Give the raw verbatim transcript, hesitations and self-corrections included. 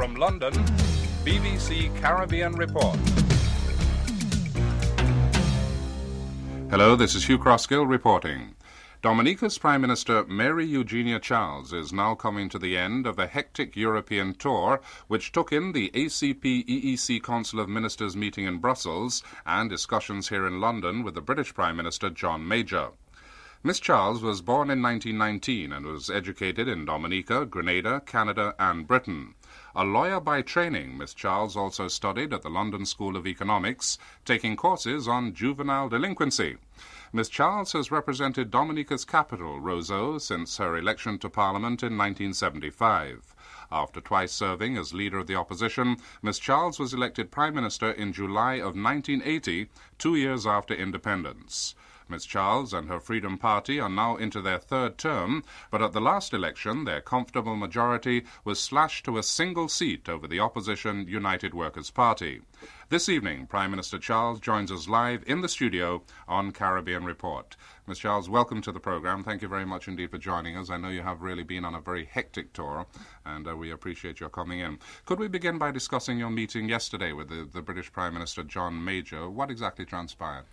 From London, B B C Caribbean Report. Hello, this is Hugh Crossgill reporting. Dominica's Prime Minister Mary Eugenia Charles is now coming to the end of a hectic European tour which took in the A C P E E C Council of Ministers meeting in Brussels and discussions here in London with the British Prime Minister John Major. Miss Charles was born in nineteen nineteen and was educated in Dominica, Grenada, Canada and Britain. A lawyer by training, Miss Charles also studied at the London School of Economics, taking courses on juvenile delinquency. Miss Charles has represented Dominica's capital, Roseau, since her election to Parliament in nineteen seventy-five. After twice serving as leader of the opposition, Miss Charles was elected Prime Minister in July of nineteen eighty, two years after independence. Miss Charles and her Freedom Party are now into their third term, but at the last election their comfortable majority was slashed to a single seat over the opposition United Workers' Party. This evening, Prime Minister Charles joins us live in the studio on Caribbean Report. Miss Charles, welcome to the programme. Thank you very much indeed for joining us. I know you have really been on a very hectic tour, and uh, we appreciate your coming in. Could we begin by discussing your meeting yesterday with the, the British Prime Minister John Major? What exactly transpired?